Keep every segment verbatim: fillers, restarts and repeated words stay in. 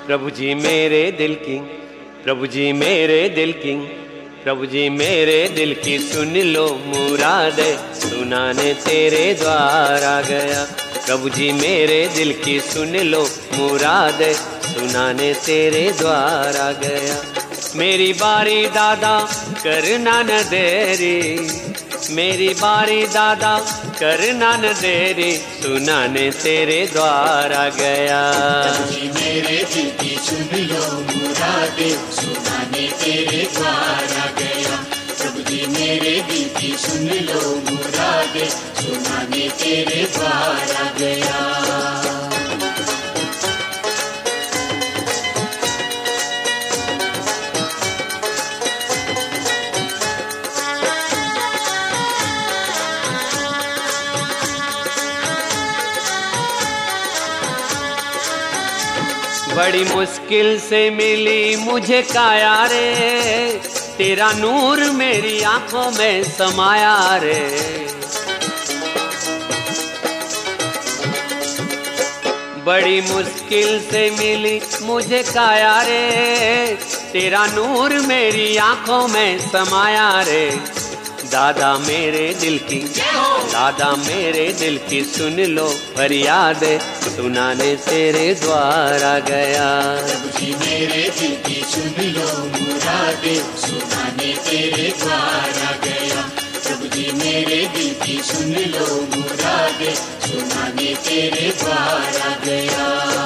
प्रभु जी मेरे दिल की, प्रभु जी मेरे दिल की, प्रभु जी मेरे दिल की सुन लो मुराद, सुनाने तेरे द्वार आ गया। प्रभु जी मेरे दिल की सुन लो मुराद, सुनाने तेरे द्वार आ गया। मेरी बारी दादा करना न देरी, मेरी बारी दादा करना न देरी, सुनाने तेरे द्वार आ गया। प्रभु जी मेरे दिल की सुन लो मुराद, सुनाने तेरे द्वार आ गया। प्रभु जी मेरे दिल की सुन लो मुराद, सुनाने तेरे द्वार आ गया। बड़ी मुश्किल से मिली मुझे काया रे, तेरा नूर मेरी आंखों में समाया रे। बड़ी मुश्किल से मिली मुझे काया रे, तेरा नूर मेरी आंखों में समाया रे। दादा मेरे दिल की, दादा मेरे दिल की सुन लो फरियाद, सुनाने तेरे द्वार आ गया। प्रभु जी मेरे दिल की सुन लो मुराद, सुनाने तेरे द्वार आ गया। प्रभु जी मेरे दिल की सुन लो मुराद, सुनाने तेरे द्वार आ गया।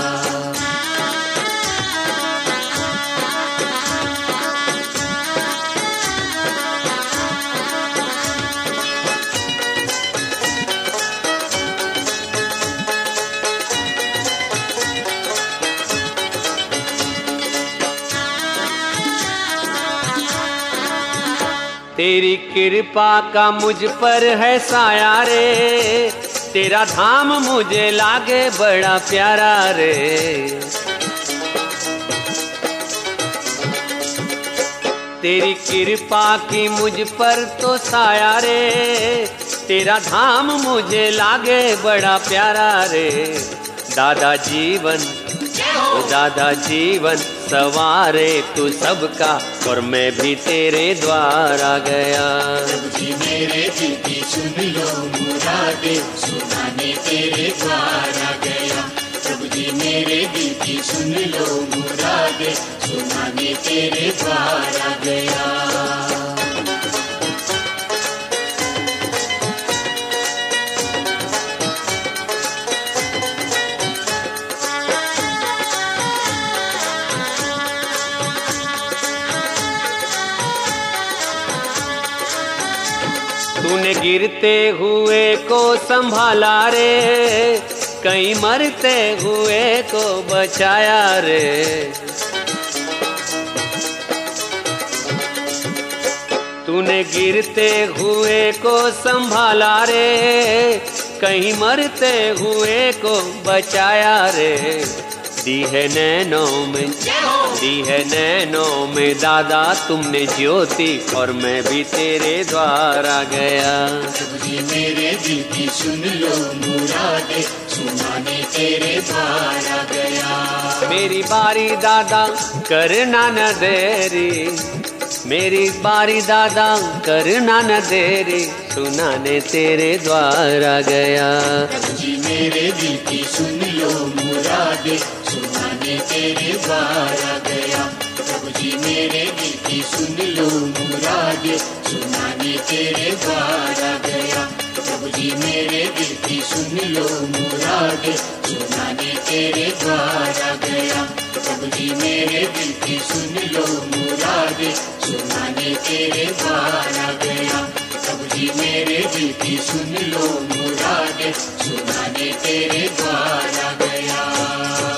तेरी कृपा का मुझ पर है साया रे, तेरा धाम मुझे लागे बड़ा प्यारा रे। तेरी कृपा की मुझ पर तो साया रे, तेरा धाम मुझे लागे बड़ा प्यारा रे। दादा जीवन, दादा जीवन सवारे तू सबका, और मैं भी तेरे द्वार आ गया। प्रभु जी मेरे दिल की सुन लो मुराद, सुनाने तेरे द्वार आ गया। प्रभु जी मेरे दिल की सुन लो मुराद, सुनाने तेरे द्वार आ गया। तूने गिरते हुए को संभाला रे, कहीं मरते हुए को बचाया रे। तूने गिरते हुए को संभाला रे, कहीं मरते हुए को बचाया रे। दी है नैनों में, दी है नैनों में दादा तुमने ज्योति, और मैं भी तेरे द्वार आ गया। प्रभु जी मेरे दिल की सुन लो मुराद, सुनाने तेरे द्वार आ गया। मेरी बारी दादा करना न देरी, मेरी बारी दादा करना न देरी, सुनाने तेरे द्वार आ गया। प्रभु जी मेरे दिल की सुन लो मुराद, सुनाने तेरे द्वार आ गया। प्रभु जी मेरे दिल की सुन लो मुराद, सुनाने तेरे द्वार आ गया। प्रभु जी मेरे दिल की सुन लो मुराद, सुनाने तेरे द्वार आ गया। प्रभु जी मेरे दिल की सुन लो मुराद, सुनाने तेरे द्वार आ गया। प्रभु जी मेरे दिल की सुन लो मुराद, सुनाने तेरे द्वार आ गया।